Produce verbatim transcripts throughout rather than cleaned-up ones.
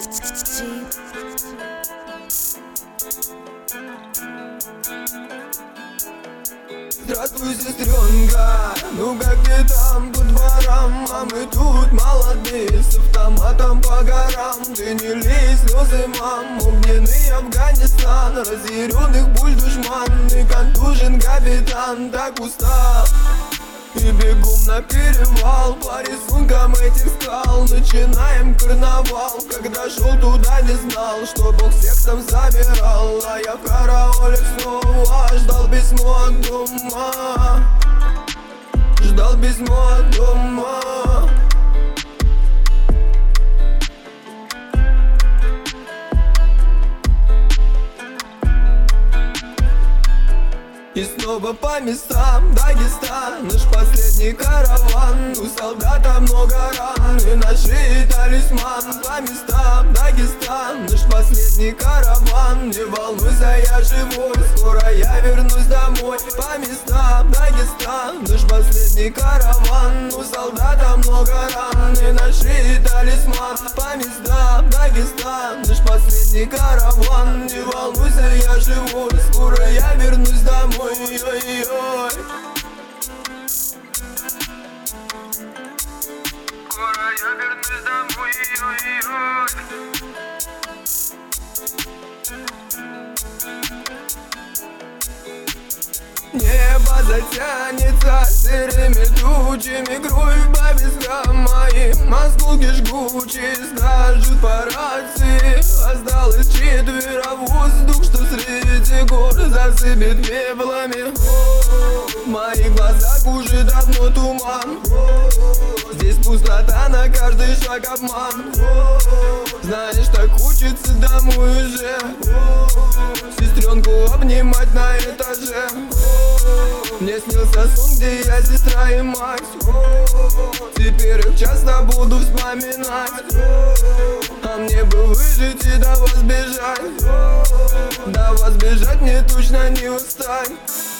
Здравствуй, сестренка, ну как ты там по дворам? А мы тут молодые, с автоматом по горам. Ты не лей слезы, мам, огненный Афганистан, разъяренных буль душман и контужен капитан. Так устал и бегом на перевал по рисункам этих скал. Начинаем карнавал, когда шел туда не знал, что Бог всех там забирал. А я в карауле снова ждал письмо от дома, ждал письмо от дома. И снова по местам Дагестан, наш последний караван. У солдата много ран и на шее талисман. По местам Дагестан, наш последний караван. Не волнуйся, я живой, скоро я вернусь домой. По местам Дагестан, наш последний караван. У солдата много ран и на шее талисман. По местам Дагестан, наш последний караван. Не волнуйся, я живой, скоро я вернусь домой. Ой-ой-ой. Скоро я вернусь домой. Ой-ой-ой. Небо затянется серыми тучами, кровь по вискам моим, осколки жгучие скажут по рации. Осталось четверо, воздух, что среди гор засыпет пеплами. В моих глазах уже давно туман, здесь пустота, на каждый шаг обман. Знаешь, так хочется домой уже, сестренку обнимать на этаже. Мне снился сон, где я сестра и мать. Теперь их часто буду вспоминать. А мне бы выжить и до вас бежать. До вас бежать мне точно не устать.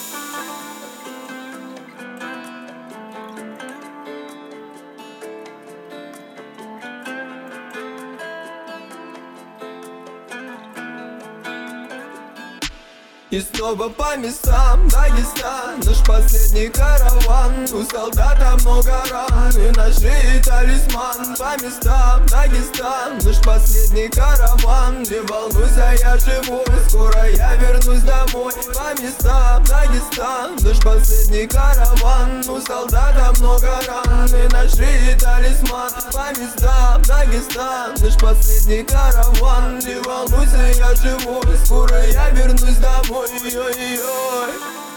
И снова по местам Дагестан, наш последний караван. У солдата много ран и на шее талисман. По местам Дагестан, наш последний караван. Не волнуйся, я живой, скоро я вернусь домой. По местам Дагестан, наш последний караван. У солдата много ран и на шее талисман. По местам Дагестан, наш последний караван. Не волнуйся, я живой, скоро я вернусь домой. Ой-ой-ой.